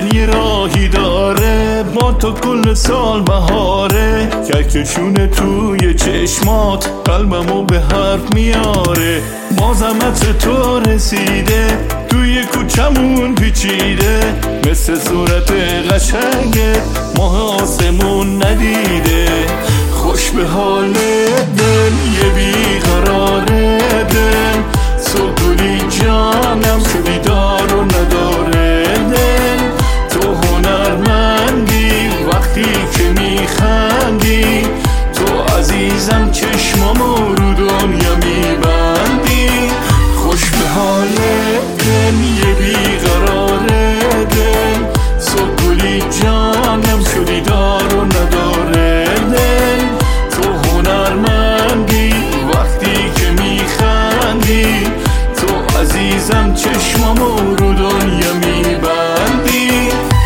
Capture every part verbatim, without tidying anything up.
دل یه راهی داره، با تو کل سال بهاره. کهکشونه توی چشمات قلبمو به حرف میاره. بازم عطر تو رسیده، توی کوچمون پیچیده. مثل صورت قشنگت ماه آسمون ندیده. خوش به حال دل یه بیقراره دل، سکولی جانم شدی دار و نداره دل. تو هنرمندی وقتی که میخندی، تو عزیزم چشمامو رو دنیا میبندی. خوش به حال دل یه بیقراره دل، سکولی جانم شدی دار و نداره دل. تو هنرمندی وقتی که میخندی، تو عزیزم چشمامو رو دنیا میبندی.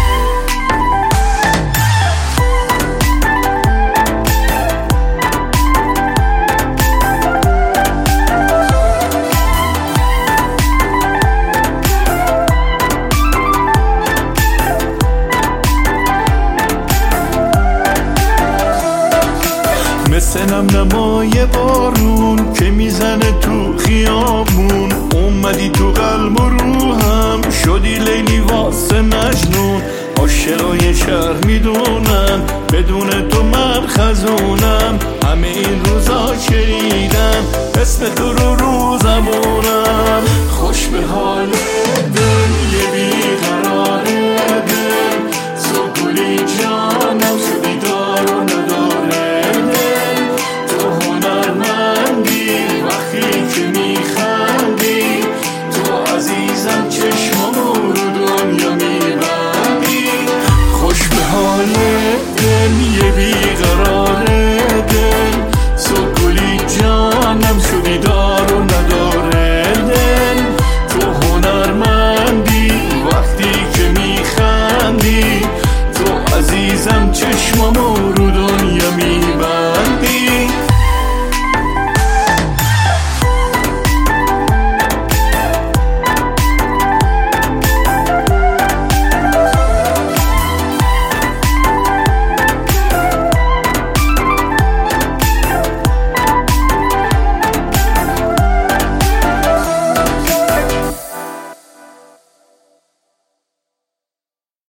مثل نم نمای بارون که میزنه تو خیابون، اومدی تو قلب و روحم شدی لیلی واسه مجنون. عاشقای شهر میدونن بدون تو من خزونم، همه این روزا شنیدم اسم تو رو رو زبونم. خوش به حال دل یه بیقراره دل، سکولی جانم شدی دار و نداره دل. تو هنرمندی وقتی که میخندی، تو عزیزم چشمامو رو دنیا میبندی. خوش به حال دل یه بیقراره دل، سکولی جانم شدی دار و نداره دل. تو هنرمندی وقتی که میخندی، تو عزیزم چشمامو